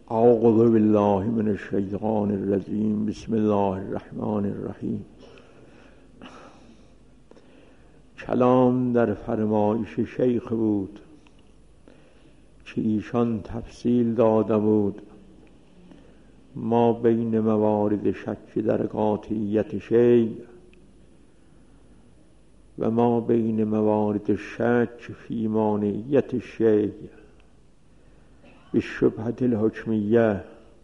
اعوذ بالله من الشیطان الرجیم. بسم الله الرحمن الرحیم. کلام در فرمایش شیخ بود که ایشان تفصیل داده بود ما بین موارد شک در قاطعیت شیء و ما بین موارد شک فی مانعیت شیء بالشبهة الحکمیه.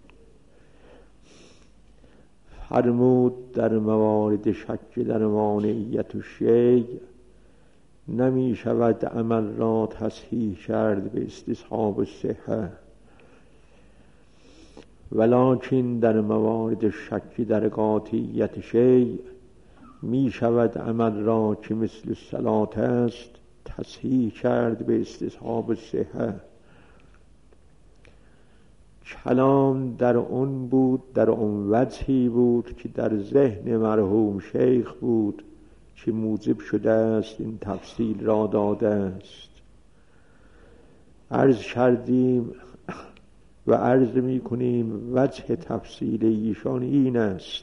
فرمود در موارد شک در مانعیت شیء نمی شود عمل را تصحیح کرد به استصحاب الصحه، ولکن در موارد شک در قاطعیت شیء می شود عمل را که مثل الصلاة است تصحیح کرد به استصحاب الصحه. کلام در اون بود، در اون وجهی بود که در ذهن مرحوم شیخ بود که موجب شده است این تفصیل را داده است. عرض کردیم و عرض می کنیم وجه تفصیل ایشان این است: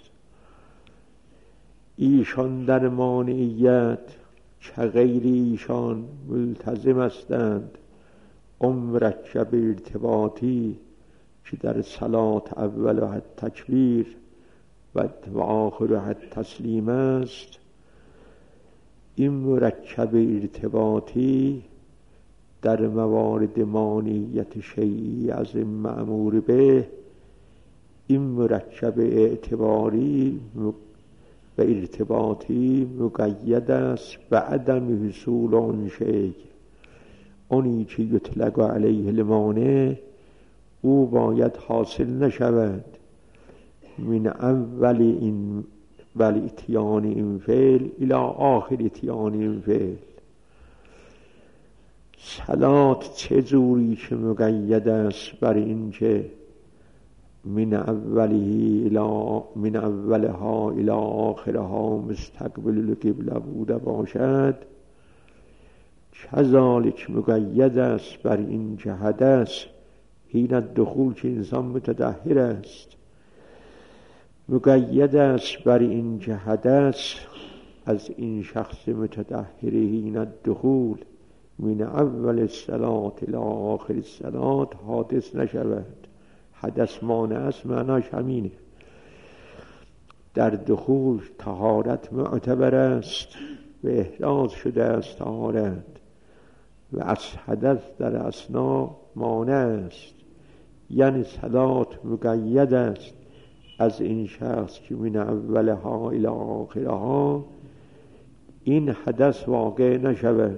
ایشان در مانعیت که غیر ایشان ملتزم هستند مرکب ارتباطی که در صلات اولها تکبیر و آخرها تسلیم است. این مرکب ارتباطی در موارد مانعیت شیعی از این مأمور به، این مرکب اعتباری و ارتباطی مقید است به عدم حصول آن شیء. آنی که یطلق علیه المانع او باید حاصل نشود من اول این ولی اتیان این فعل الى آخر اتیان این فعل. صلات چه جوری که مقید است بر این که من اولها الى آخرها مستقبل القبله بوده باشد، کذالک مقید است بر این که حدث حین الدخول که انسان متطهر است، مقید است بر این که حدث از این شخص متطهر حین الدخول من اول الصلاة الى آخر الصلاة حادث نشود. حدث مانع است، معناش همینه. در دخول طهارت معتبر است و احراز شده است طهارت، و از حدث در اثنا مانع است. یعنی صلات مقید است از این شخص که من اولها الى آخرها این حدث واقع نشود.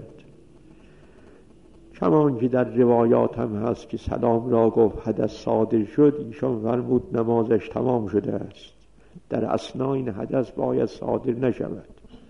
کمان که در روایات هم هست که سلام را گفت حدث صادر شد، ایشان فرمود نمازش تمام شده است. در اثنا این حدث باید صادر نشود.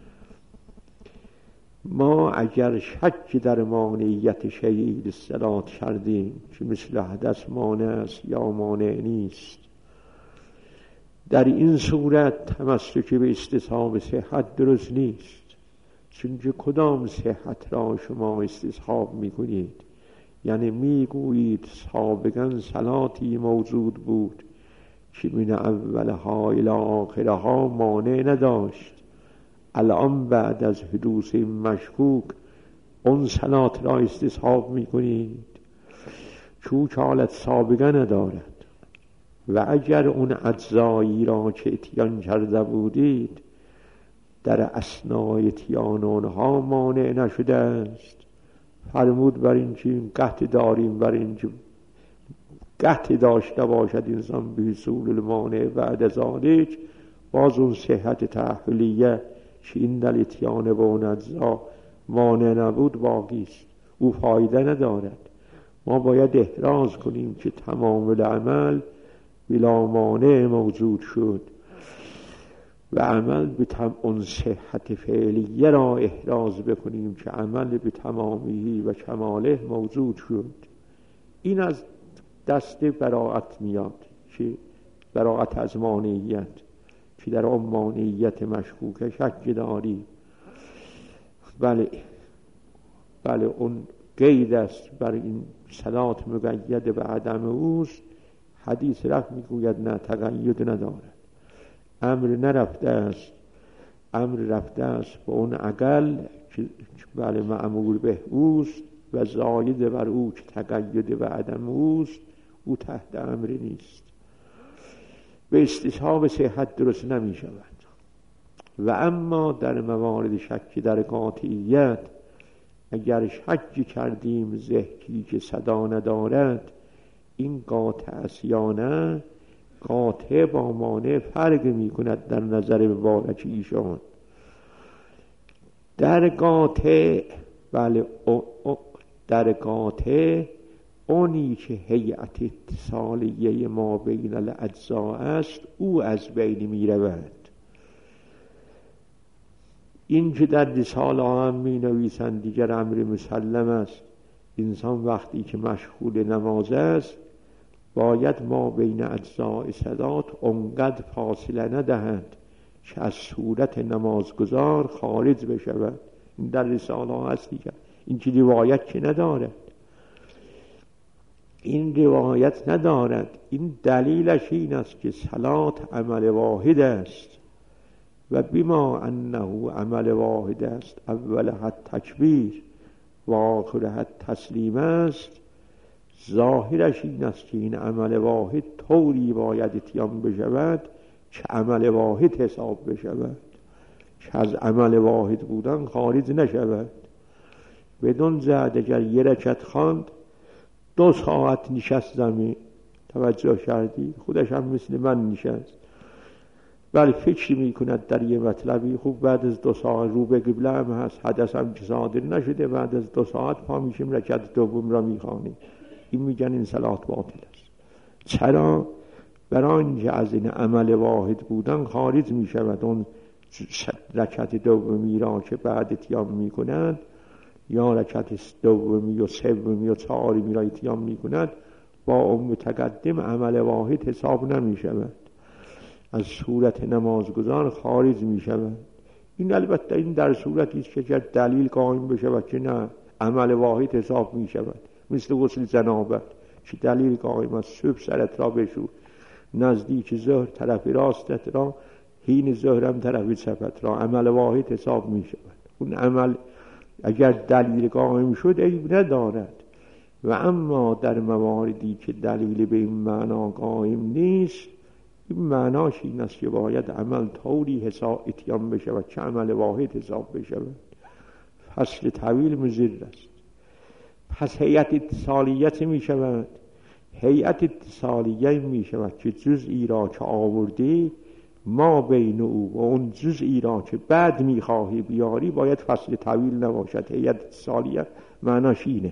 ما اگر شک در مانعیت شیء الصلاة کردیم که مثل حدث مانع است یا مانع نیست، در این صورت تمسک به استصحاب صحت درست نیست. چونکه کدام صحت را شما استصحاب میکنید؟ یعنی میگویید سابقا صلاتی موجود بود که من اولها الی آخرها مانع نداشت، الان بعد از حدوث مشکوک اون صلات را استصحاب میکنید، چون حالت سابقه ندارد. و اگر اون اجزایی را که اتیان کرده بودید در اثنای اتیان آنها مانع نشده است، فرمود بر این که قحط داریم، بر این که قحط داشته باشد انسان به حصول المانع بعد از ذالک، باز اون صحت تأهلیه که این در اتیان با اون اجزا مانع نبود باقی است، او فایده ندارد. ما باید احراز کنیم که تمام العمل بلا مانع موجود شد و عمل به اون صحت فعلیه را احراز بکنیم که عمل به تمامی و کماله موجود شد. این از دست براعت میاد که براعت از مانعیت، که در اون مانعیت مشکوک شک داری. بله اون قید است بر این صلات مقید به عدم اوست. حدیث رفت میگوید نه، تقید ندارد. امر نرفته است، امر رفته است به اون اقل که بله مأمور به اوست و زاید بر او که تقید و عدم اوست، او تحت امر نیست. به استصحاب صحت درست نمی شود. و اما در موارد شک در قاطعیت اگر شک کردیم زهکی که صدا ندارد این قاطع است یا نه، قاطع با مانع فرق می کند در نظر مبارک ایشان. در قاطع بله در قاطع اونی که هیئت اتصالیه ما بین الاجزا است او از بین می رود. این که در رساله هم می نویسند دیگر امر مسلم است. انسان وقتی که مشغول نماز است باید ما بین اجزاء صلات اونقدر فاصله ندهند که از صورت نمازگزار خارج بشود. این در رساله هست دیگر. این که روایت که ندارد، این روایت ندارد. این دلیلش این است که صلات عمل واحد است و بما انه عمل واحد است اولها تکبیر و آخرها تسلیم است، ظاهرش این است که این عمل واحد طوری باید اتیان بشود که عمل واحد حساب بشود، که از عمل واحد بودن خارج نشود. بدون زد اگر یه رکعت خواند 2 ساعت نشست زمین، توجه کردی؟ خودش هم مثل من نشست، ولی فکر می کند در یه مطلبی. خوب بعد از 2 ساعت رو به قبله هم هست، حدث هم که صادر نشده، بعد از 2 ساعت پا میشیم رکعت دوم را میخوانیم. این میگن این صلات باطل است. چرا؟ برای اینکه از این عمل واحد بودن خارج میشود. اون رکعت دومی را که بعد اتیام میکنند یا رکعت دومی و سومی و چهارمی را اتیام میکند با اون متقدم عمل واحد حساب نمیشود، از صورت نمازگزار خارج میشود. این البته این در صورتی است که دلیل قائم بشود که نه عمل واحد حساب میشود، مثل غسل جنابت که دلیل قائم است صبح سرت را بشور، نزدیک ظهر طرف راستت را، حین ظهر هم طرف چپت را، عمل واحد حساب میشود. اون عمل اگر دلیل قائم شد عیب ندارد. و اما در مواردی که دلیل به این معنا قائم نیست، این معناش این است که باید عمل طوری حساب اتیان بشود که عمل واحد حساب بشود. فصل طویل مضر است. پس هیئت اتصالیت می شود. هیئت اتصالیه می شود که جزئی را که آوردی ما بین او و اون جزئی را که بعد می خواهی بیاری باید فصل طویل نباشد. هیئت اتصالیه معناش اینه.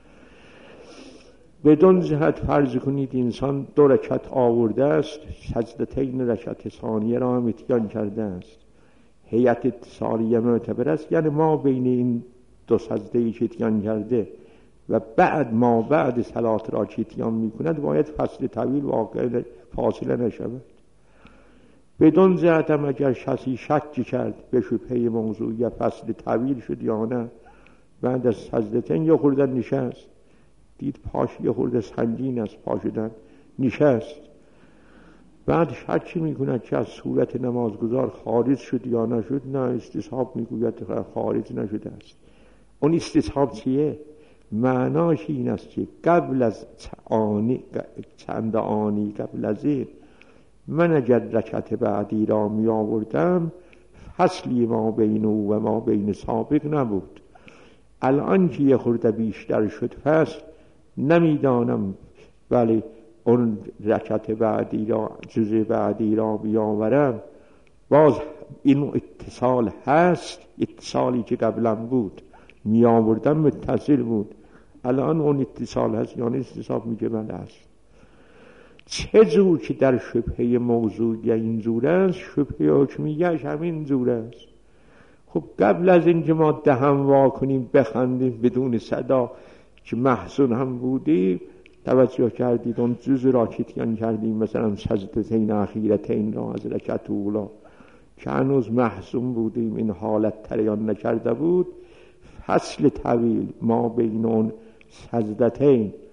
بدون جهت فرض کنید انسان 2 رکعت آورده است، سجدتین رکعت ثانیه را هم اتیان کرده است. هیئت اتصالیه معتبر است، یعنی ما بین این 2 سجده‌ای که اتیان کرده و بعد ما بعد صلات را که اتیان می کند باید فصل طویل واقع فاصله نشود. بدون جهت هم اگر کسی شک کرد به شبهه موضوعی فصل طویل شد یا نه، بعد از سجدتین یا خوردن نشست، دید پاش یه خورده سنگین است، پا شدن نشست، بعد شک میکند که از صورت نمازگزار خارج شد یا نشد، نه استصحاب میگوید خارج نشده است. اون استصحاب چیه؟ معناش این است که قبل از چند آنی قبل از این من اگر رکعت بعدی را می آوردم فصلی ما بین او و ما بین سابق نبود. الان که یه خورده بیشتر شد فصل نمیدانم، ولی اون رکعت بعدی را جزء بعدی را بیاورم باز این اتصال هست. اتصالی که قبلا بود می آوردم متصل بود، الان اون اتصال هست، یعنی استصحاب میگه بله هست. چه جور که در شبهه موضوعی این جور است، شبهه حکمیش همین جور است. خب قبل از اینکه ما دهن وا کنیم بخندیم بدون صدا که محزون هم بودیم، توجه کردید اون جز را که اتیان کردیم مثلا سجدتین اخیرتین را از رکعت اولا که هنوز محزون بودیم، این حالت تریان نکرده بود، فصل طویل ما بین اون سجدتین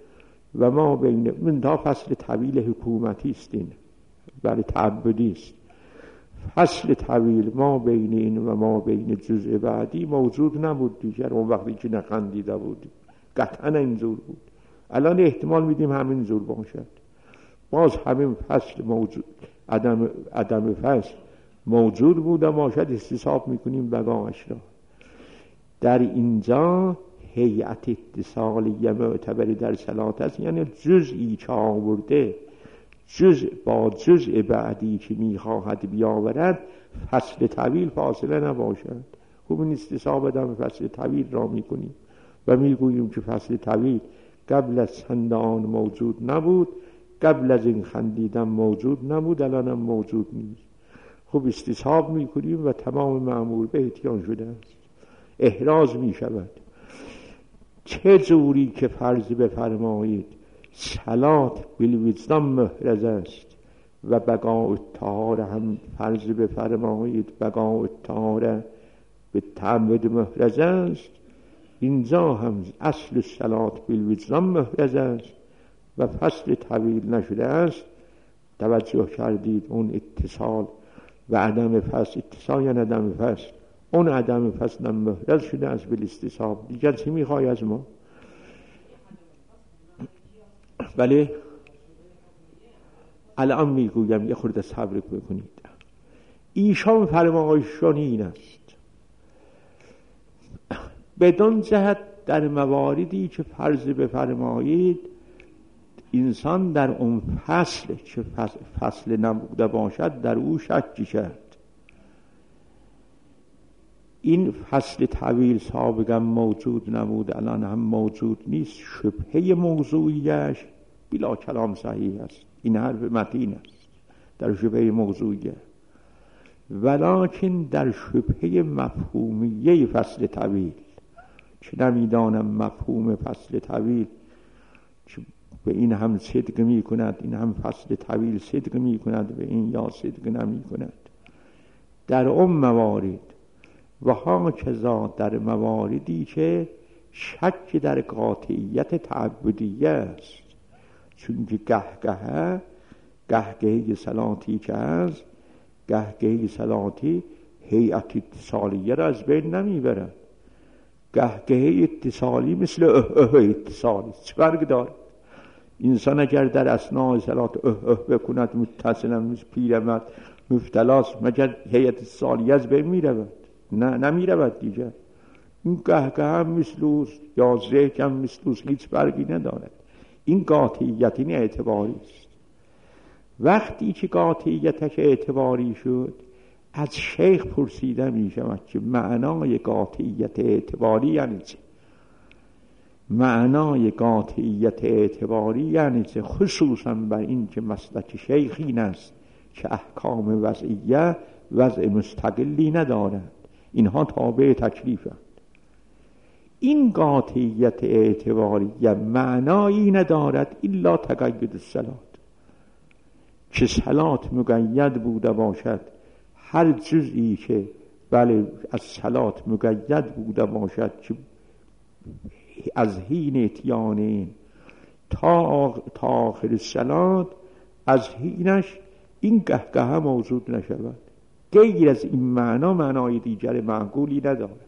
و ما بین من تا فصل طویل حکومتی است، این ولی تعبدی است. فصل طویل ما بین این و ما بین جزء بعدی موجود نبود دیگر. اون وقتی که نخندیده بودیم قطعا اینجور بود. الان احتمال میدیم همین جور باشد. باز همین فصل موجود، عدم فصل موجود بود و باشد، استصحاب میکنیم بقاش را. در اینجا هیئت اتصالیه معتبری در صلات است، یعنی جزئی که آورده جزء با جزء بعدی که میخواهد بیاورد فصل طویل فاصله نباشد. خوب این استصحاب عدم فصل طویل را میکنیم و میگوییم که فصل طویل قبل از چند آن موجود نبود، قبل از این خندیدن موجود نبود، الان هم موجود نیست. خوب استصحاب میکنیم و تمام مأمور به اتیان شده است، احراز میشود. چه جوری که فرض بفرمایید صلات بالوجدان محرز است و بقاء الطهاره هم فرض بفرمایید بقاء الطهاره به تعبد محرز است، اینجا هم اصل صلات بالوجدان محرز است و فصل طویل نشده است. توجه کردید اون اتصال و عدم فصل، اتصال یا عدم فصل، اون عدم فصل محرز شده است به استصحاب. دیگر چی میخوای از ما؟ بله الان میگویم، یه خورده صبر بکنید. ایشان فرمایششان این است بدان جهت در مواردی که فرض بفرمایید انسان در اون فصل که فصل نبوده باشد در او شک کرد. این فصل طویل سابقا موجود نبود، الان هم موجود نیست. شبهه موضوعیش بلا کلام صحیح است، این حرف متین است در شبهه موضوعیه، ولکن در شبهه مفهومیه فصل طویل که نمیدانم مفهوم فصل طویل که به این هم صدق می کند، این هم فصل طویل صدق می کند به این، یا صدق نمی کند. در اون موارد و هاکذا در مواردی که شک در قاطعیت تعبدیه است، چون که گهگهی صلاتی که هست، گهگهی صلاتی هیئت اتصالیه را از بین نمیبرد. گهگهی اتصالی مثل اتصالی چه فرق داره؟ انسان اگر در اثناء صلات بکند متصلا مثل پیرمرد مفتلاس، مگر هیئت اتصالیه از بین میرود؟ نه نمیرود دیگر. این گهگه هم مثلوست یا ذهن هم مثلوست، هیچ فرقی ندارد. این قاطعیت، این اعتباری است. وقتی که قاطعیتش اعتباری شد از شیخ پرسیده می شود که معنای قاطعیت اعتباری یعنی چه؟ معنای قاطعیت اعتباری یعنی چه؟ خصوصا بر این که مسلک شیخ این است که احکام وضعیه وضع مستقلی ندارد، اینها تابع تکلیفند. این قاطعیت اعتباری معنایی ندارد الا تقید الصلات، که صلات مقید بوده باشد، هر جزئی که بله از صلات مقید بوده باشد که از حین اتیان این تا آخر صلات، از حینش این قهقه موجود نشود. غیر از این معنا معنای دیگر معقولی ندارد،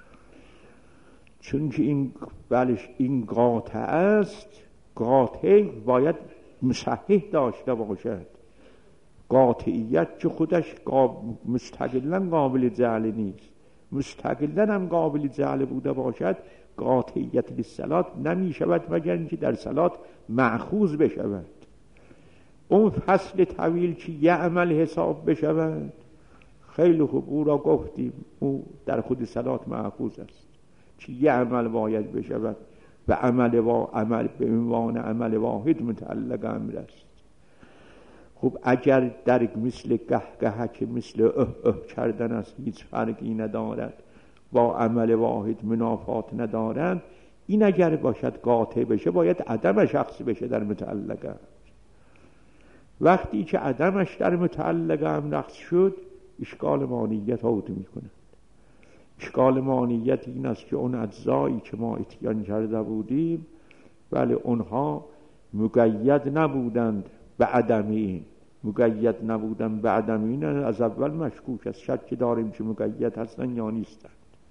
چون که این بلش این قاطع است. قاطع باید مصحح داشته باشد. قاطعیت که خودش مستقلا قابل جعل نیست، مستقلا هم قابل جعل بوده باشد قاطعیت للصلات نمی شود مگر اینکه در صلات مأخوذ بشود. اون فصل طویل که یه عمل حساب بشود، خیلی خوب او را گفتیم، او در خود صلات مأخوذ است که یه عمل باید بشود و عمل به عنوان عمل واحد متعلق امر است. خب اگر در مثل گهگه که مثل کردن است هیچ فرقی ندارد، با عمل واحد منافات ندارد، این اگر باشد قاطع بشه باید عدم شخص بشه در متعلق امر. وقتی که عدمش در متعلق امر نقص شد اشکال مانیت عود می کند. اشکال مانیت این است که اون اجزایی که ما اتیان کرده بودیم، ولی اونها مقید نبودند به عدم این. مقید نبودن به عدم این از اول مشکوک است، شک داریم که مقید هستن یا نیستن.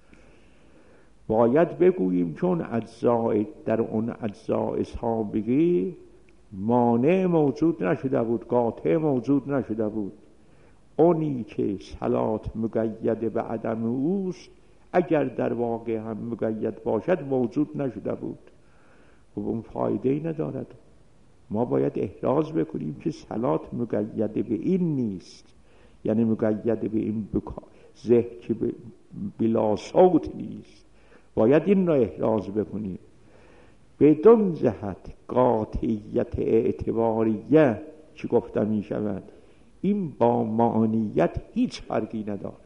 باید بگوییم چون اجزاء در اون اجزاء سابقی مانع موجود نشده بود، قاطع موجود نشده بود. اونی که صلات مقید به عدم اوست اگر در واقع هم مقید باشد موجود نشده بود. خب اون فایده ای ندارد. ما باید احراز بکنیم که صلات مقید به این نیست، یعنی مقید به این زه که بلا صوت نیست. باید این را احراز بکنیم. بدون جهت قاطعیت اعتباریه چی گفته می شود، این با معنیت هیچ فرقی ندارد.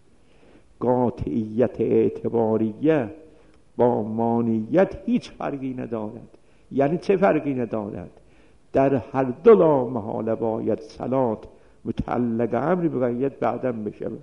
قاطعیت اعتباریه با معنیت هیچ فرقی ندارد. یعنی چه فرقی ندارد؟ در هر دو لا محاله باید صلات متعلق امر مقید بعدم بشود.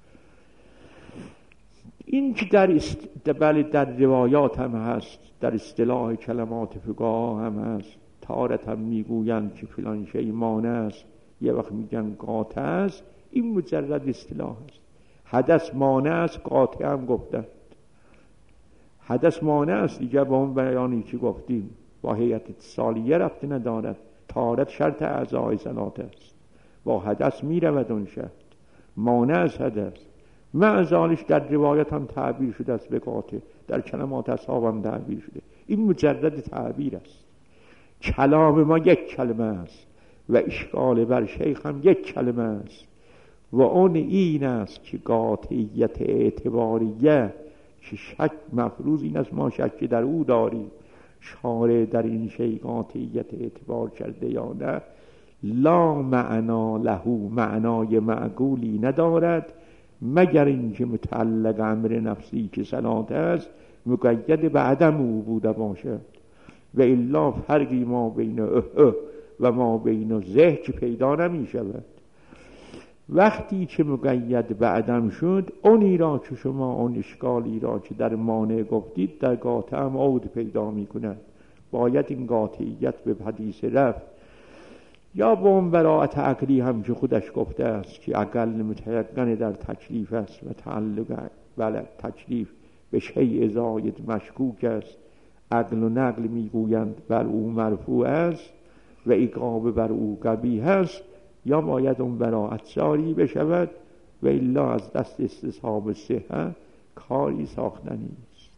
این که در روایات هم هست، در اصطلاح کلمات فقها هم هست. تارت هم میگویند که فلان شی مانع است، یه وقت میگن قاطع است. این مجرد اصطلاح است. حدث مانع است، قاطع هم گفتند. حدث مانع است دیگه، با اون بیانی که گفتیم با هیئت اتصالیه رفته ندارد. طهارت شرط اعضای صلات است، با حدث میرود اون شرط. مانع از حدث معزالش در روایت هم تعبیر شده است به قاطع، در کلمات اصحاب هم تعبیر شده. این مجرد تعبیر است. کلام ما یک کلمه است و اشکال بر شیخ هم یک کلمه است و اون این است که قاطعیت اعتباریه که شک مفروض این است ما شک در او داریم، شارع در این شی قاطعیت اعتبار کرده یا نه، لا معنا له، معنای معقولی ندارد مگر اینکه متعلق امر نفسی که صلات است مقید به عدم او بوده باشد. و الا فرقی ما بین و ما بین زه که پیدا نمی شود. وقتی که مقید به عدم شد، اونی را که شما اون اشکالی را که در مانع گفتید در قاطع هم عود پیدا می کند. باید این قاطعیت به حدیث رفت یا به اون براعت عقلی هم که خودش گفته است که اقل متیقن در تکلیف است و تعلق تکلیف به شیء زاید مشکوک است. عقل و نقل میگویند بر او مرفوع است و عقاب بر او قبیح است، یا باید اون براعت جاری بشود و الا از دست استصحاب صحه کاری ساختنی است.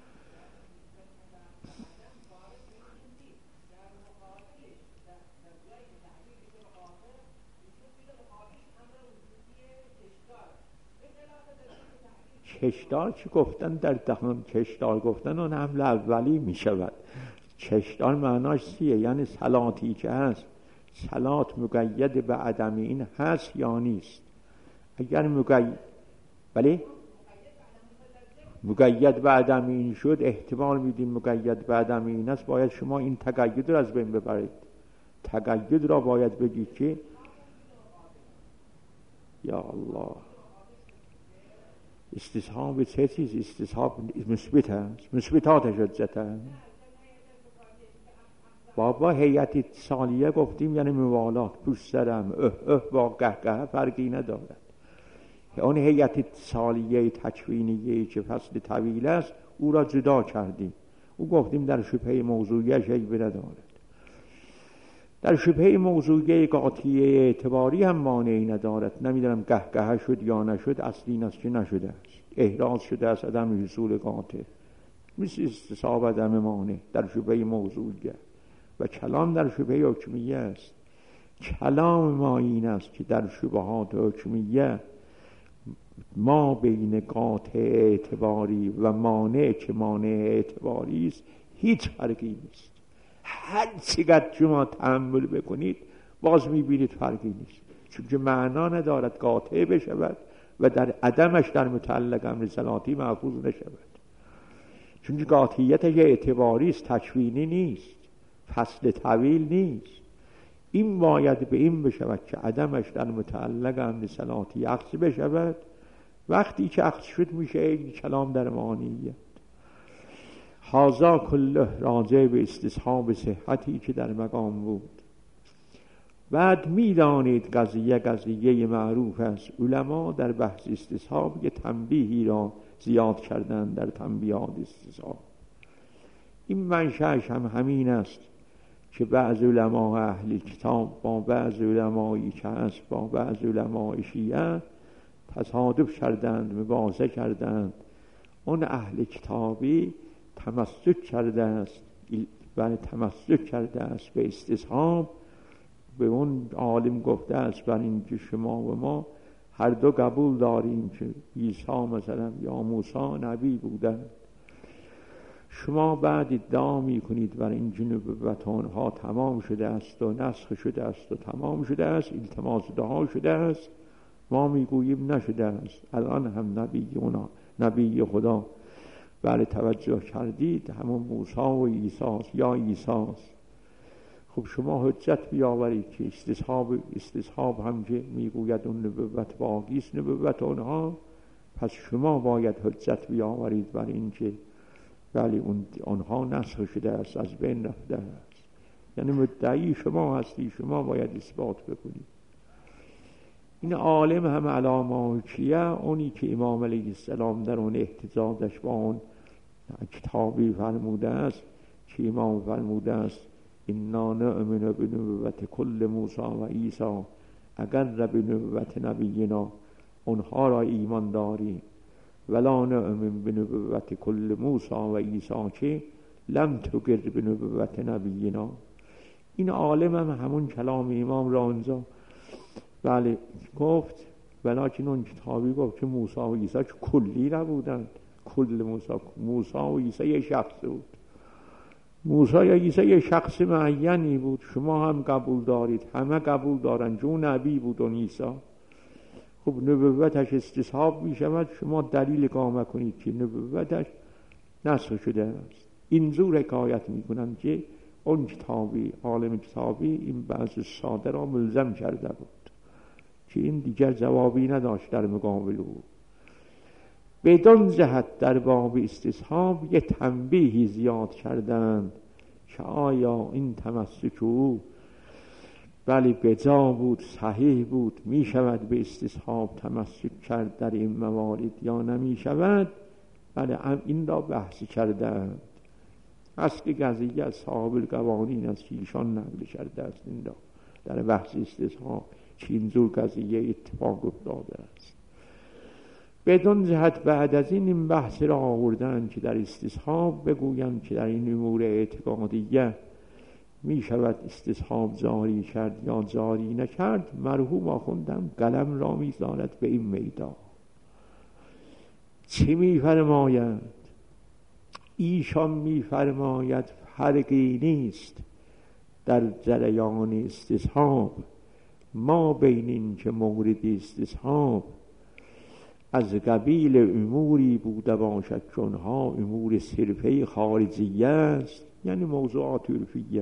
کشدار چی گفتن در دهان؟ کشدار گفتن اون حمل اولی می شود. کشدار معناش چیه؟ یعنی صلاتی که هست، صلات مقید به عدم این هست یا نیست؟ اگر مقید به عدم این شد، احتمال میدیم مقید به عدم این است، باید شما این تقید را از بین ببرید. تقید را باید بگید که یا الله استصحاب چه چیز؟ استصحاب مثبت هست، مثبتات حجت هست. بابا هیئت اتصالیه گفتیم یعنی موالات، پوش سرم با قهقه فرقی ندارد. اون هیئت اتصالیه تکوینیه که فصل طویل است او را جدا کردیم. او گفتیم در شبهه موضوعیه شیء ندارد. در شبهه موضوعیه قاطعیه اعتباری هم مانعی ندارد. نمیدونم قهقه شد یا نشد، اصلی این است که نشده است، احراز شده است عدم حصول قاطع، مثل استصحاب عدم مانع در شبهه موضوعیه. و کلام در شبهه حکمیه است. کلام ما این است که در شبهات حکمیه ما بین قاطع اعتباری و مانع که مانع اعتباری است هیچ فرقی نیست. هر چقدر شما تأمل بکنید باز میبینید فرقی نیست، چون که معنا ندارد قاطع بشود و در عدمش در متعلق امر صلاتی محفوظ نشود، چون که قاطعیتش اعتباری است، تکوینی نیست، فصل طویل نیست. این باید به این بشود که عدمش در متعلق امر صلاتی عکس بشود. وقتی که عکس شد میشه این کلام در معنیت. هذا کله راجع به استصحاب صحتی که در مقام بود. بعد میدانید قضیه معروف است. علما در بحث استصحاب یه تنبیهی را زیاد کردن در تنبیهات استصحاب. این منشأش هم همین است که بعض علما اهل کتاب با بعض علمایی که هست با بعض علمای شیعه تصادف کردند، مباحثه کردند. اون اهل کتابی تمسک کرده است به استصحاب. به اون عالم گفته است بر این که شما و ما هر دو قبول داریم که عیسی مثلا یا موسی نبی بودند. شما بعد ادعا میکنید بر این نبوت آنها تمام شده است و نسخ شده است و تمام شده است، التماس دعا شده است. ما میگوییم نشده است. الان هم نبی خدا بله توجه کردید همون موسی و عیسی است یا عیسی است. خب شما حجت بیاورید که استصحاب هم که میگوید اون نبوت باقی است نبوت آنها، پس شما باید حجت بیاورید بر این که ولی آنها نسخ شده است، از بین رفته است. یعنی مدعی شما هستی، شما باید اثبات بکنید. این عالم هم علامه کیه؟ اونی که امام علیه السلام در اون احتجاجش با اون کتابی فرموده است که امام فرموده است انا نؤمن بنبوت کل موسی و عیسی، اگر به نبوت نبینا اونها را ایمان داریم، ولا نؤمن بنبوت کل موسی و عیسی که لم تگر بنبوت نبینا. این عالم هم همون کلام امام را اونجا بله گفت، ولیکن اون کتابی گفت که موسی و عیسی کلی نبودند. کل موسی و عیسی یک شخص بود. موسی یا عیسی یک شخص معینی بود. شما هم قبول دارید، همه قبول دارن جو نبی بود اون عیسی. خب نبوتش استصحاب می شود، شما دلیل اقامه کنید که نبوتش نسخ شده است. اینجور حکایت می کنند که اون کتابی عالم کتابی این بعض ساده را ملزم کرده بود که این دیگر جوابی نداشت در مقابل او. بدون جهت در باب استصحاب یه تنبیهی زیاد کردند که آیا این تمسک او بلی بجا بود، صحیح بود، می شود به استصحاب تمسک کرد در این موارد یا نمی شود. بلی این را بحث کردند. اصل قضیه از صاحب القوانین از ایشان نقل کرده است این را در بحث استصحاب که اینجور قضیه اتفاق افتاده است. بدون جهت بعد از این بحث را آوردن که در استصحاب بگویند که در این امور اعتقادیه می شود استصحاب جاری کرد یا جاری نکرد. مرحوم آخوندم قلم را می زند به این میدان. چه می فرماید؟ ایشان می فرماید فرقی نیست در جریان استصحاب ما بین این که مورد استصحاب از قبیل اموری بوده باشد که اونها امور صرفه خارجیه است، یعنی موضوعات عرفیه.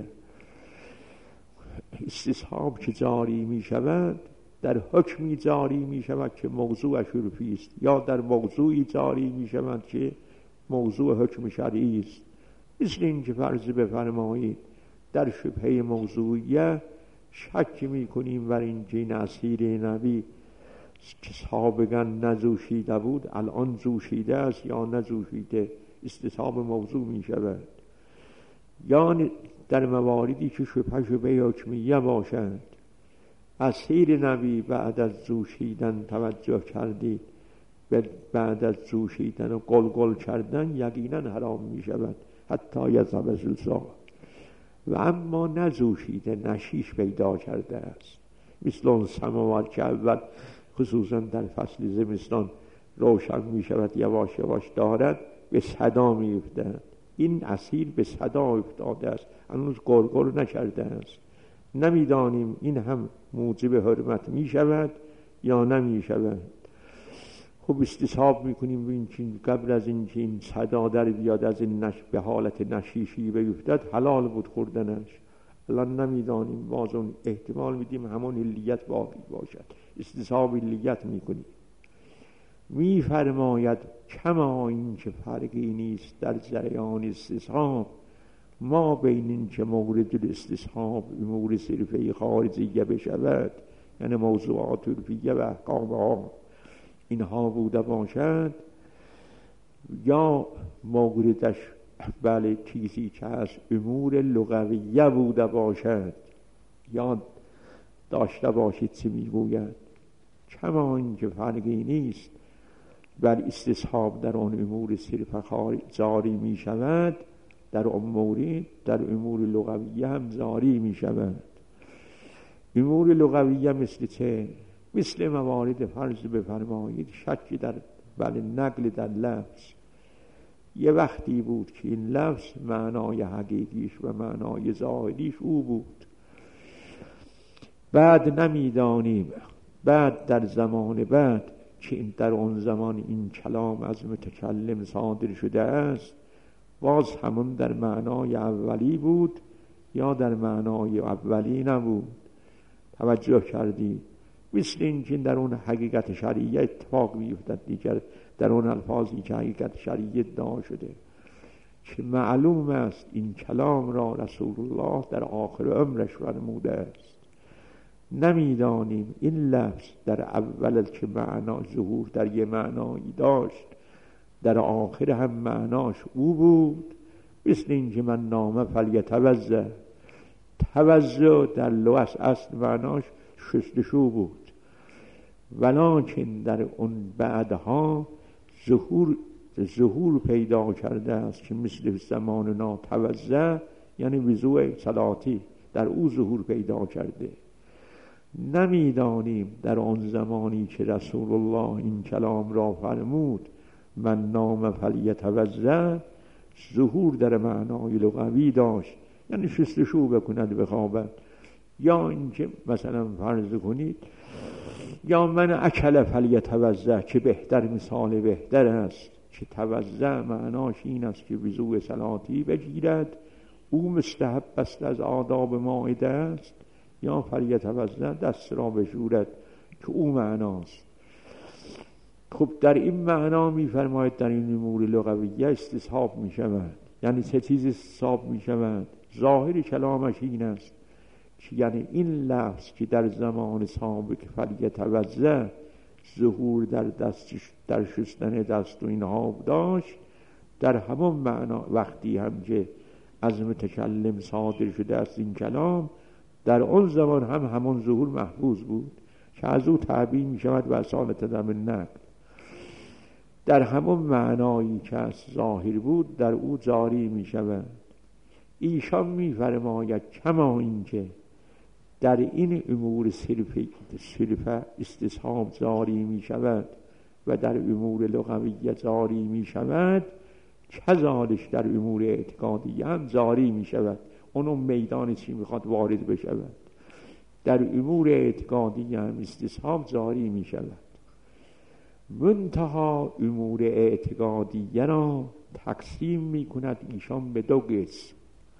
استصحاب که جاری می شود در حکمی جاری می شود که موضوعش عرفی است، یا در موضوعی جاری می شود که موضوع حکم شرعی است. مثل این که فرض بفرمایید در شبهه موضوعیه شک می کنیم بر این که این اسیر نبی که سابقا نجوشیده بود الان جوشیده است یا نجوشیده، استصحاب موضوع می شود. یا در مواردی که شبهه حکمیه باشد، اسیر نبی بعد از جوشیدن توجه کردید، بعد از جوشیدن و گل کردن یقینا حرام می شود حتی یذهب سلسله. و اما نجوشیده نشیش پیدا کرده است، مثل اون سماور که اول خصوصا در فصل زمستان روشن می شود یواش یواش دارد به صدا می افتد. این اسیر به صدا افتاده است، هنوز گرگر نکرده است. نمیدانیم این هم موجب حرمت می شود یا نمی شود. خب استصحاب می کنیم این که قبل از این که این صدا در بیاد از این به حالت نشیشی بیفتد حلال بود خوردنش. الان نمیدانیم، باز اون احتمال میدیم همون علیت باقی باشد، استصحاب علیت میکنیم. می‌فرماید کما این که فرقی نیست در جریان استصحاب ما بین این که مورد الاستصحاب امور صرفه خارجیه بشود، یعنی موضوعات عرفیه و احکامها اینها بوده باشد، یا موردش بله چیزی که از امور لغویه بوده باشد. یا داشته باشید چی میگوید، کما این که فرقی نیست بل استصحاب در آن امور صرف خارج جاری می شود، در آن مورد در امور لغویه هم جاری می شود. امور لغویه مثل چه؟ مثل موارد فرض بفرمایید شکی در بله نقل در لفظ. یه وقتی بود که این لفظ معنای حقیقیش و معنای ظاهریش او بود، بعد نمیدانیم، بعد در زمان بعد که این در اون زمان این کلام از متکلم صادر شده است، باز همون در معنای اولی بود یا در معنای اولی نبود. توجه کردید؟ مثل این که در اون حقیقت شرعیه اتفاق میفتد دیگر در اون الفاظی که حقیقت شرعیه ادعا شده که معلوم است این کلام را رسول الله در آخر عمرش فرموده است. نمیدانیم این لفظ در اول که معنا ظهور در یه معنایی داشت در آخر هم معناش او بود. مثل این که من نامه فلیتوضأ، توضع در لغت اصل معناش شستشو بود، ولکن در اون بعدها ظهور پیدا کرده است که مثل زماننا توضأ یعنی وضوء صلاتی در او ظهور پیدا کرده. نمیدانیم در آن زمانی که رسول الله این کلام را فرمود من نام فلیتوضأ، ظهور در معنای لغوی داشت یعنی شستشو بکند بخوابد، یا اینکه مثلا فرض کنید یا من اکل فلیتوضأ که بهتر مثال بهتر است که توضأ معناش این است که وضوء صلاتی بگیرد، او مستحب است از آداب مائده است، یا فلیتوضأ دست را بشورد که او معناست. خب در این معنا می‌فرماید در این امور لغویه استصحاب می‌شود. یعنی چه چیز استصحاب می‌شود؟ ظاهر کلامش این است که یعنی این لفظ که در زمان سابق فلیتوضأ ظهور در شستن دست و اینها داشت، در همون معنا وقتی هم که از متکلم صادر شده است این کلام، در اون زمان هم همون ظهور محفوظ بود که از او تعبیر می شود و اصالت در نقل در همون معنایی که از ظاهر بود در او جاری می شود. ایشان می فرماید کما این که در این امور صرف استصحاب جاری می شود و در امور لغویه جاری می شود، کذالک در امور اعتقادی هم جاری می شود. اونو میدان چی میخواد وارد بشود، در امور اعتقادی هم استصحاب جاری می شود. منتها امور اعتقادیه را تقسیم می کند ایشان به دو قسم.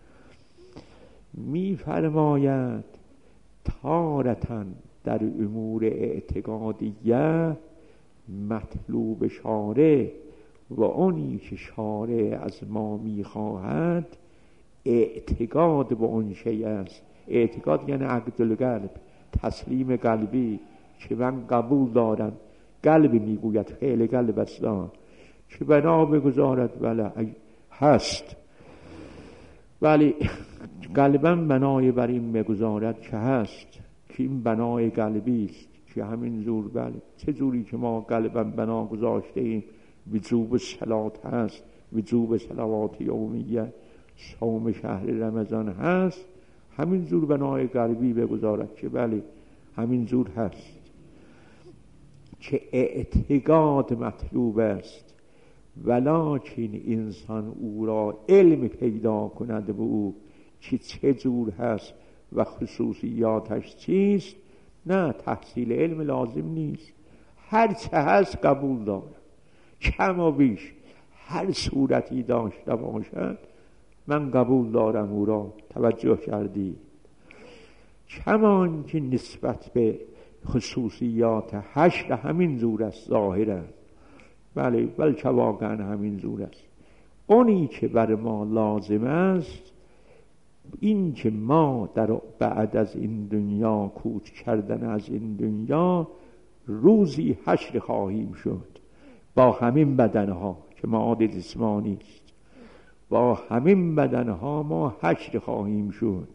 می فرماید تارتاً در امور اعتقادیه مطلوب شارع و اونی که شارع از ما می خواهد اعتقاد به اون شیء است. اعتقاد یعنی عقد القلب، تسلیم قلبی که من قبول دارم، قلب میگوید فعل قلب است که بنا بگذارد بله هست، ولی قلبا بنای بر این بگذارد که هست، که این بنای قلبی است که همین زور بله چه جوری که ما قلبا بنا گذاشته ایم وجوب صلات هست، وجوب صلوات یومیه، صوم شهر رمضان هست، همین زور بنای قلبی بگذارد که بله همین زور هست، که اعتقاد مطلوب است، ولکن انسان او را علم پیدا کند به او که چه جور هست و خصوصیاتش چیست. نه، تحصیل علم لازم نیست، هر چه هست قبول دارم، کم و بیش هر صورتی داشته باشد من قبول دارم او را. توجه کردی؟ کمان که نسبت به خصوصیات 8 همین زور است ظاهرا، بلکه واقعا همین زور است. اونی که بر ما لازم است این که ما در بعد از این دنیا کوچ کردن از این دنیا روزی حشر خواهیم شد با همین بدنها که معاد جسمانی است. با همین بدنها ما حشر خواهیم شد.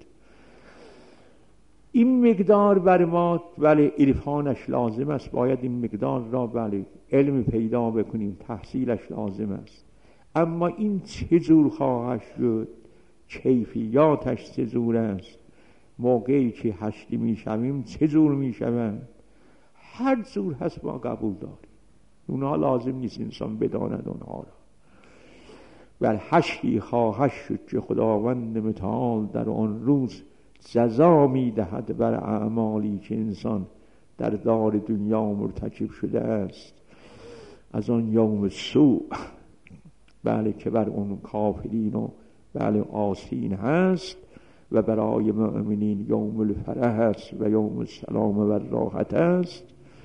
این مقدار بر ما عرفانش لازم است. باید این مقدار را علم پیدا بکنیم، تحصیلش لازم است. اما این چجور خواهد شد، کیفیاتش چجور است، موقعی که حشری میشویم چجور میشوند، هر جور هست ما قبول داریم. اونها لازم نیست انسان بداند اونها را. و حشری خواهد شد که خداوند متعال در آن روز جزا میدهد بر اعمالی که انسان در دار دنیا مرتکب شده است. از آن یوم سوء که بر اون کافرین و عاصین هست، و برای مؤمنین یوم الفرح است و یوم السلام و راحت است.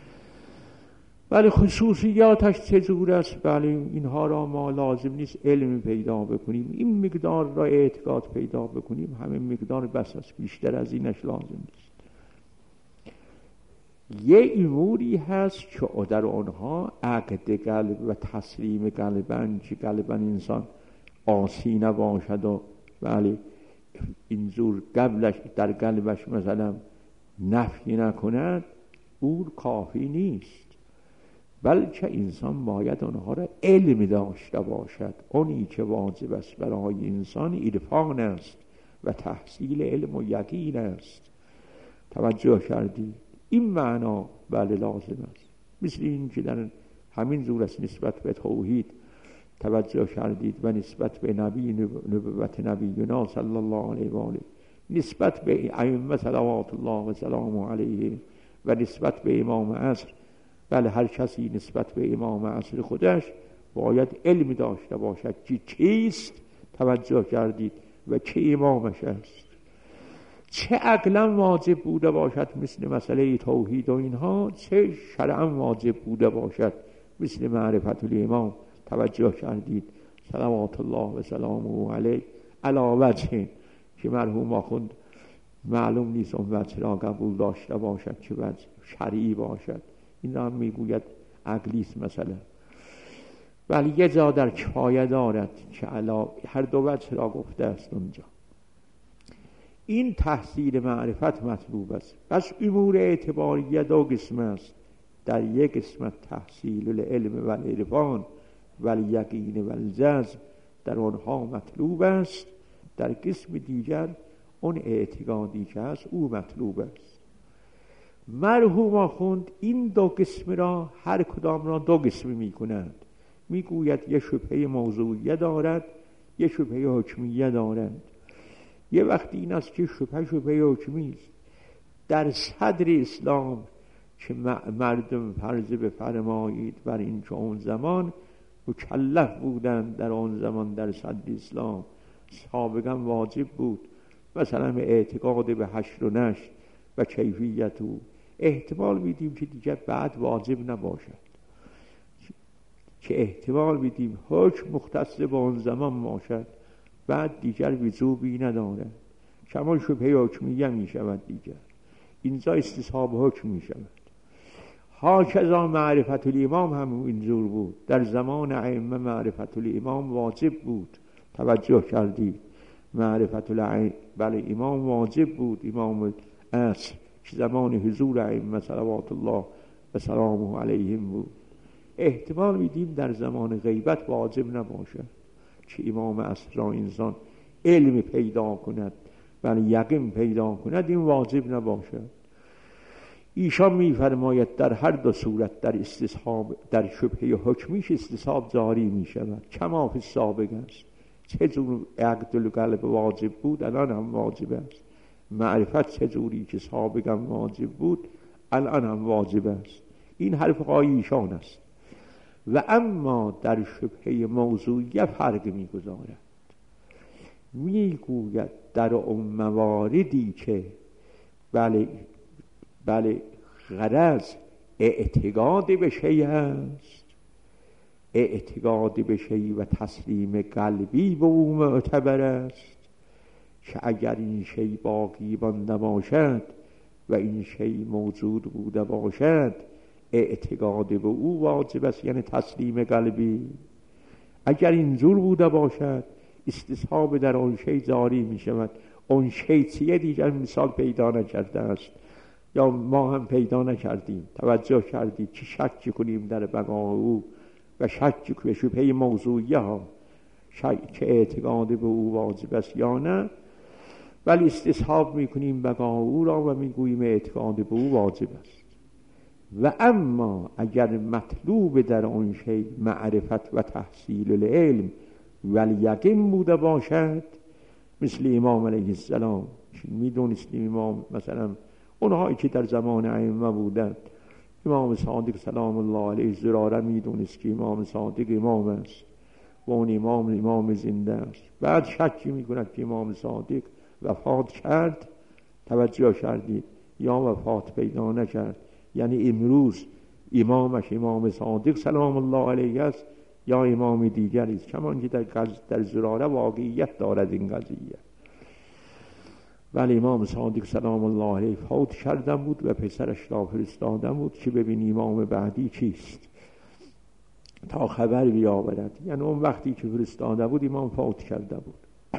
خصوصیاتش چجور است؟ اینها را ما لازم نیست علم پیدا بکنیم، این مقدار را اعتقاد پیدا بکنیم، همین مقدار بس است، بیشتر از اینش لازم نیست. یه اموری هست که در آنها عقد قلب و تسلیم قلبن، که قلبن انسان عاصی نباشد و اینجور در قلبش مثلا نفی نکند، او کافی نیست. بلکه انسان باید آنها را علم داشته باشد. اونی که واجب است برای انسان عرفان است و تحصیل علم و یقین است. توجه کردید؟ این معنا لازم است. مثل این که در همین زور است نسبت به توحید توجه کردید و نسبت به نبوت نبینا صلی الله علیه و آله، نسبت به ائمه صلوات الله و سلامه علیه و نسبت به امام عصر. هر کسی نسبت به امام عصر خودش باید علم داشته باشد که چیست، توجه کردید، و که امامش است. چه عقلا واجب بوده باشد مثل مسئله توحید و اینها، چه شرعا واجب بوده باشد مثل معرفت الامام. توجه کردید؟ صلوات الله و سلامه علیه، علی وجه که مرحوم آخوند معلوم نیست اون وجه را قبول داشته باشد که وجه شرعی باشد. این را هم میگوید عقلیست مثلا. یه جا در کفایه دارد که هر دو وجه را گفته است اونجا. این تحصیل معرفت مطلوب است. پس امور اعتباریه دو قسم است. در یک قسمت تحصیل العلم و العرفان و الیقین و الجزم در آنها مطلوب است. در قسم دیگر اون اعتقادی که هست او مطلوب است. مرحوم آخوند این دو قسم را هر کدام را دو قسم می کند. می گوید یه شبهه موضوعیه دارد، یه شبهه حکمیه دارد. یه وقتی این است که شبهه حکمی است. در صدر اسلام که مردم فرض بفرمایید بر این که اون زمان مکلف بودند، در اون زمان در صدر اسلام سابقا واجب بود مثلا اعتقاد به حشر و نشر و کیفیت او. احتمال میدیم که دیگر بعد واجب نباشد، که احتمال میدیم حکم مختص به اون زمان باشد، بعد دیگر وجوبی ندارد. کمان شبهه حکمیه می شود دیگر. اینجا استصحاب حکم می شود. هاکذا معرفت الامام هم اینجور بود. در زمان ائمه معرفت الامام واجب بود. توجه کردید؟ معرفت امام واجب بود. امام عصر که زمان حضور ائمه صلوات الله و سلامه علیهم بود. احتمال میدیم در زمان غیبت واجب نباشد که امام عصر را انسان علم پیدا کند و یقین پیدا کند، این واجب نباشد. ایشان میفرماید در هر دو صورت در استصحاب، در شبهه حکمیش استصحاب جاری می شود. کما فی السابق است. چه جور عقد القلب واجب بود الان هم واجب است. معرفت چه جوری که سابقا واجب بود الان هم واجب است. این حرف های ایشان است. و اما در شبهه موضوعیه فرق می‌گذارد. میگوید در اون مواردی که بله غرض اعتقاد به شیء است، اعتقاد به شی و تسلیم قلبی به او معتبر است که اگر این شی باقی مانده باشد و این شی موجود بوده باشد اعتقاد به او واجب است، یعنی تسلیم قلبی. اگر اینجور بوده باشد استصحاب در آن شی جاری می شود. اون شی چیه دیگر مثال پیدا نکرده است یا ما هم پیدا نکردیم. توجه کردید که شک کنیم در بقا او و شک به شبهه موضوعیه ها، شک که اعتقاد به او واجب است یا نه، ولی استصحاب میکنیم بقا او را و میگوییم اعتقاد به او واجب است. و اما اگر مطلوب در آن شی معرفت و تحصیل العلم والیقین بوده باشد، مثل امام علیه السلام میدونستیم امام مثلا اونهایی که در زمان ائمه بودند، امام صادق سلام الله علیه زراره میدونست که امام صادق امام است و اون امام زنده است. بعد شکی میکند که امام صادق وفات کرد، توجه کردید، یا وفات پیدا نکرد، یعنی امروز امامش امام صادق سلام الله علیه است یا امام دیگری است، کمان که در زراره واقعیت دارد این قضیه. ولی امام صادق سلام الله علیه فوت کردن بود و پسرش را فرستادن بود که ببین امام بعدی چیست تا خبر بیاورد، یعنی اون وقتی که فرستاده بود امام فوت کرده بود.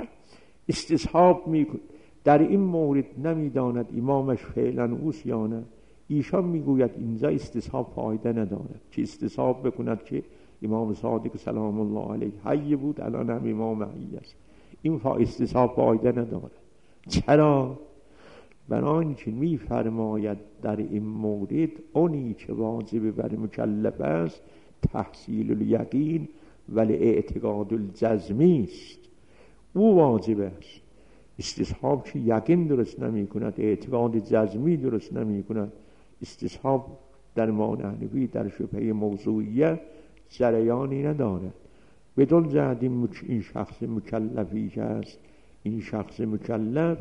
استصحاب میکن در این مورد نمیداند امامش فعلا اوست یا نه، ایشان میگوید اینجا استصحاب فایده ندارد که استصحاب بکند که امام صادق سلام الله علیه حی بود الان هم امام حی است. این استصحاب فایده ندارد. چرا؟ برای اینکه میفرماید در این مورد اونی که واجب بر مکلف است تحصیل الیقین ولی اعتقاد الجزمی است، او واجب است. استصحاب که یقین درست نمی کند، اعتقاد جزمی درست نمی کند. استصحاب در مانحنفی در شبهه موضوعیه جریانی ندارد. بدون جهت این شخص مکلفی که است، این شخص مکلف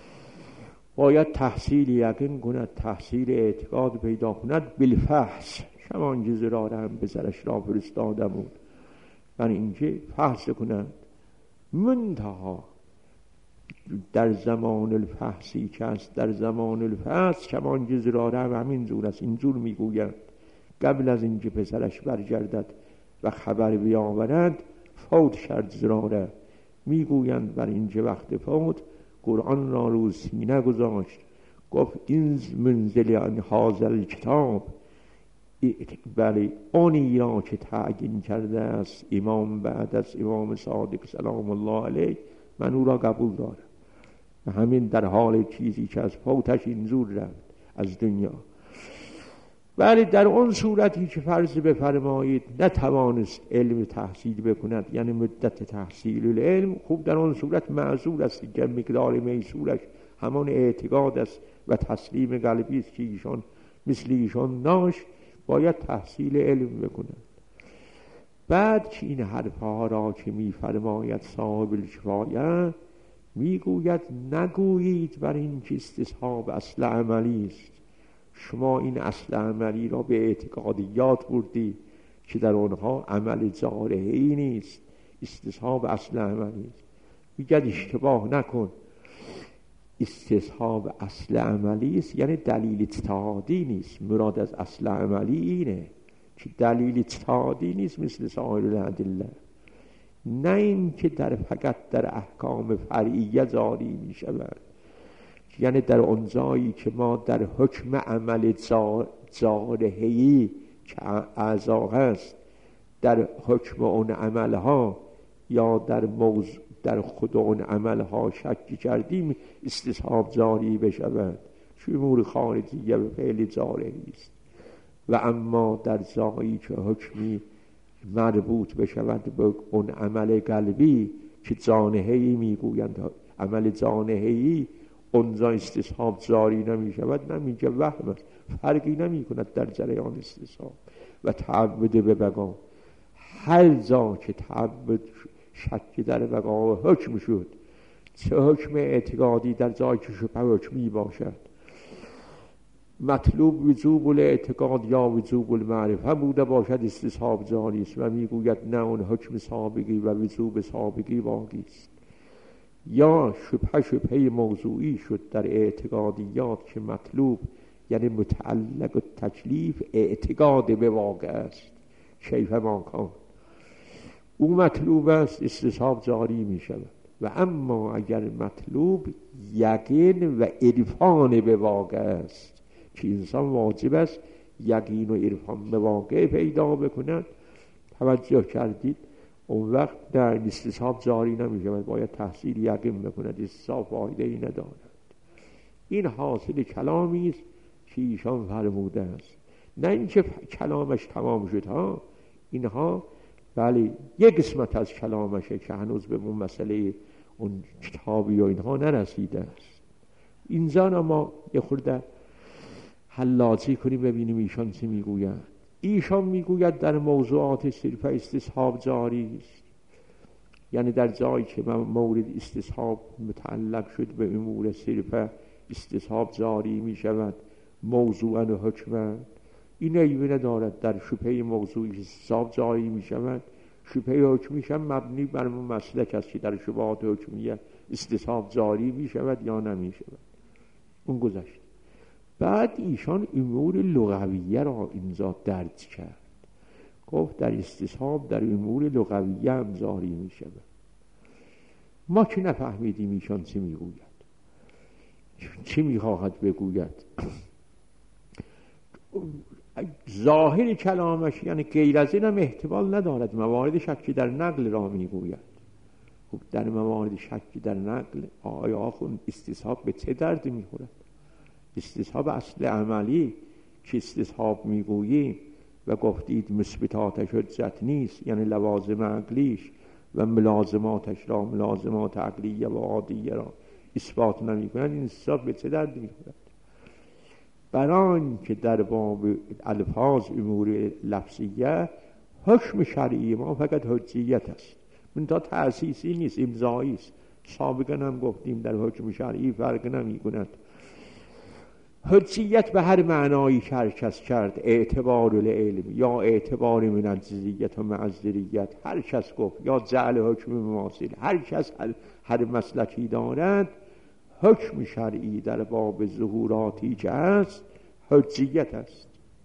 باید تحصیل یقین کند، تحصیل اعتقاد پیدا کند بالفحص، شمان که زراره هم پسرش را فرستاده بود، یعنی اینکه فحص کند. منتها در زمان الفحصی که است، در زمان الفحص شمان که زراره هم همین جور است. اینجور میگوید قبل از اینکه پسرش برگردد و خبر بیاورد فوت کرد زراره. میگویند بر اینجا وقت فوت قرآن را رو سینه گذاشت، گفت این منزل عن هذا الکتاب، بله اونی را که تعیین کرده است امام بعد از امام صادق سلام الله علیه، من او را قبول دارم. همین در حال چیزی که از فوتش اینجور رفت از دنیا. ولی در اون صورتی که فرض بفرمایید نتوانست علم تحصیل بکند، یعنی مدت تحصیل العلم، خوب در اون صورت معذور است که مقدار میسورش همان اعتقاد است و تسلیم قلبی است که ایشان مثل ایشان ناش باید تحصیل علم بکند. بعد که این حرفها را که میفرماید صاحب الکفایه میگوید نگویید بر این که استصحاب اصل عملی است. شما این اصل عملی را به اعتقادیات بردی که در آنها عمل جارحه‌ای نیست، استصحاب اصل عملی است. میگه اشتباه نکن، استصحاب اصل عملی است یعنی دلیل اجتهادی نیست. مراد از اصل عملی اینه که دلیل اجتهادی نیست مثل سایر الادله، نه این که فقط در احکام فرعیه جاری می شود، یعنی در اون جایی که ما در حکم عمل جارحه‌ای که اعضا هست، در حکم اون عملها یا در خود اون عملها شک کردیم استصحاب جاری بشود، چون امور خارجیه به فعل جارحه‌ای است. و اما در جایی که حکمی مربوط بشود به اون عمل قلبی که جانحه‌ای میگویند، عمل جانحه‌ای، اونجا استصحاب جاری نمی شود، نمیگه وهم است، فرقی نمی کند در جریان استصحاب و تعبد به بقا. هر جا که تعبد شک در بقا حکم شد، چه حکم اعتقادی در جایی که شبه حکمی باشد، مطلوب وجوب الاعتقاد یا وجوب المعرفه بوده باشد استصحاب جاری است و میگوید نه، اون حکم سابقی و وجوب سابقی باقی است. یا شبهه موضوعی شد در اعتقادیات که مطلوب یعنی متعلق و تکلیف اعتقاد به واقع است، کیف ما کان، او مطلوب است، استصحاب جاری می شود. و اما اگر مطلوب یقین و عرفان به واقع است که انسان واجب است یقین و عرفان به واقع پیدا بکند، توجه کردید، اون وقت در استصحاب جاری نمی شود، باید تحصیل یقین بکند، استصحاب فایده ای ندارد. این حاصل کلامی است که ایشان فرموده است، نه اینکه کلامش تمام شد ها، اینها بله یک قسمت از کلامشه که هنوز به اون مسئله اون کتابی و اینها نرسیده است. اینجا ما یه خورده حلاجی کنیم ببینیم ایشان چی میگوید. ایشان میگوید در موضوعات صرف استصحاب جاری است، یعنی در جایی که مورد استصحاب متعلق شد به امور صرف استصحاب جاری می شود موضوعا و حکما. این عیبی ندارد، در شبهه موضوعی استصحاب جاری می شود، شبهه حکمیش هم مبنی بر مسلک است که در شبهات حکمیه استصحاب جاری می شود یا نمی شود. اون گذشت. بعد ایشان امور لغویه را اینجا درج کرد، گفت در استصحاب در امور لغویه هم جاری می شود. ما که نفهمیدیم ایشان چی می گوید، چی می خواهد بگوید. ظاهر کلامش یعنی غیر از این هم احتمال ندارد، موارد شکی در نقل را می گوید. خب در موارد شکی در نقل آیا آخون استصحاب به چه درد می خورد؟ استصحاب اصل عملی که استصحاب می گوییم و گفتید مثبتاتش حجت نیست، یعنی لوازم عقلیش و ملازماتش را، ملازمات عقلیه و عادیه را اثبات نمی کنند، این استصحاب به چه درد می خورد؟ برای که در باب الفاظ امور لفظیه حکم شرعی ما فقط حجیت است، منتها تأسیسی نیست، امضایی است. سابقا هم گفتیم در حکم شرعی فرق نمی کند. حجیت به هر معنایی که هر کس کرد، اعتبار العلم یا اعتبار من الجزیت و معذریت، هر کس گفت، یا جعل حکم مماثل، هر کس هر مسلکی دارد، حکم شرعی در باب ظهوراتی که هست حجیت است.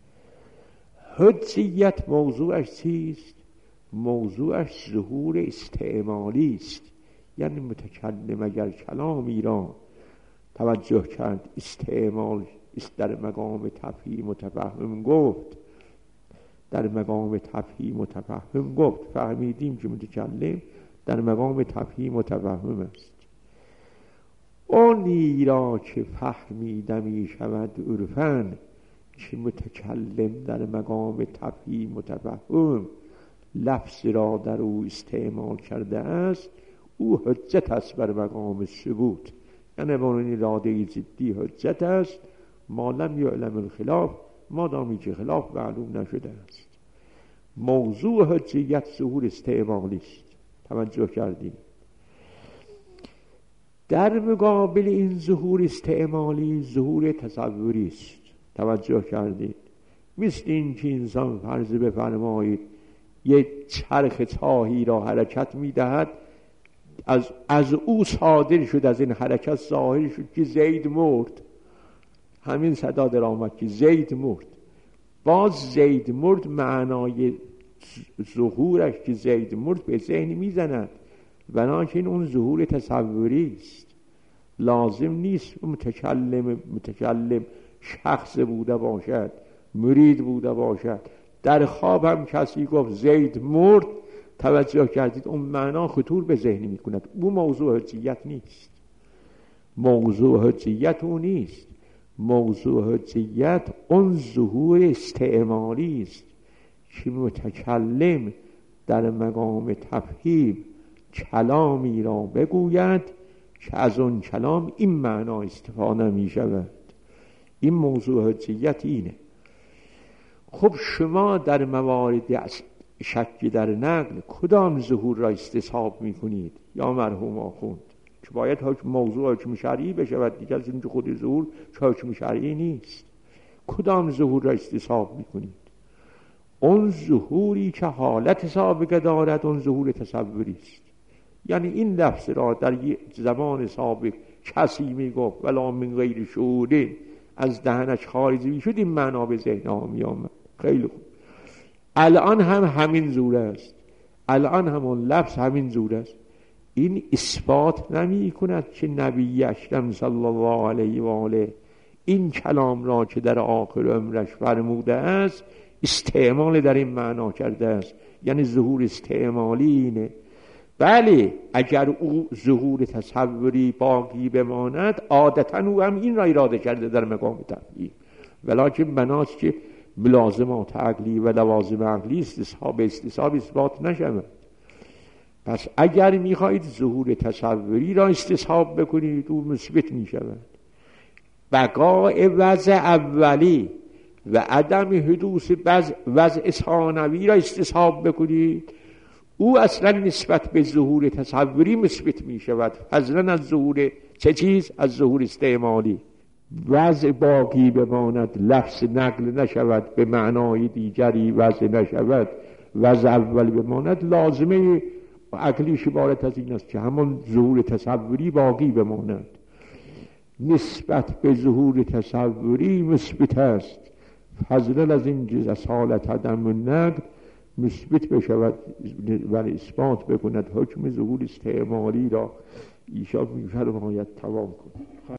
حجیت موضوعش چیست؟ موضوعش ظهور استعمالی است، یعنی متکلم اگر کلامی را توجه کرد استعمال است در مقام تفهیم و تفهم گفت، در مقام تفهیم و تفهم گفت، فهمیدیم که متکلم در مقام تفهیم و تفهم است. اونی را که فهمیده می شود عرفاً که متکلم در مقام تفهیم و تفهم لفظ را در او استعمال کرده است، او حجت است بر مقام ثبوت، یعنی بر اراده جدی حجت است، ما لم یعلم الخلاف، مادامی که خلاف معلوم نشده است. موضوع حجیت ظهور استعمالی است. توجه کردیم؟ در مقابل این ظهور استعمالی ظهور تصوری است. توجه کردید؟ مثل این که انسان فرض بفرمایید یک چرخ چاهی را حرکت میدهد، از او صادر شد، از این حرکت ظاهر شد که زید مرد، همین صدا در آمد که زید مرد. باز زید مرد معنای ظهورش که زید مرد به ذهن میزند، بنابراین اون ظهور تصوری است. لازم نیست متکلم شخص بوده باشد، مرید بوده باشد. در خواب هم کسی گفت زید مرد، توجه کردید، اون معنا خطور به ذهن می کند. اون موضوع حجیت نیست، موضوع حجیت اون نیست. موضوع حجیت اون ظهور استعمالی است که متکلم در مقام تفهیم کلامی را بگوید که از اون کلام این معنا استفاده می شود. این موضوع حجیت اینه. خب شما در موارد شکی در نقل کدام ظهور را استصحاب می کنید یا مرحوم آخوند؟ که باید موضوع حکم شرعی بشود دیگر، از اینکه خود ظهور حکم شرعی نیست. کدام ظهور را استصحاب میکنید؟ اون ظهوری که حالت سابقه دارد اون ظهور تصوری است. یعنی این لفظ را در زمان سابق کسی میگفت ولا من غیر شهود، از دهنش خارج میشد، این معنا به ذهن ها می آمد. خیلی خوب. الان هم همین ظهور است، الان همون لفظ همین ظهور است. این اثبات نمی کند که نبی اکرم صلی الله علیه و آله این کلام را که در آخر عمرش فرموده است استعمال در این معنا کرده است، یعنی ظهور استعمالی اینه. بله اگر او ظهور تصوری باقی بماند عادتا او هم این را اراده کرده در مقام تفهیم، ولکن بناست که ملازمات عقلی و لوازم عقلی استصحاب اثبات نشود. پس اگر میخواهید ظهور تصوری را استصحاب بکنید او مثبت میشود. بقای وضع اولی و عدم حدوث وضع ثانوی را استصحاب بکنید او اصلا نسبت به ظهور تصوری مثبت می شود، فضلا از ظهور چه چیز؟ از ظهور استعمالی. وضع باقی بماند، لفظ نقل نشود، به معنای دیگری وضع نشود، وضع اولی بماند، لازمه عقلیش عبارت از این است که همون ظهور تصوری باقی بماند. نسبت به ظهور تصوری مثبت است، فضلا از این جز از حالت عدم النقل مثبت بشود و اثبات بکند حکم ظهور استعمالی را ایشان میفرماید تمام کند.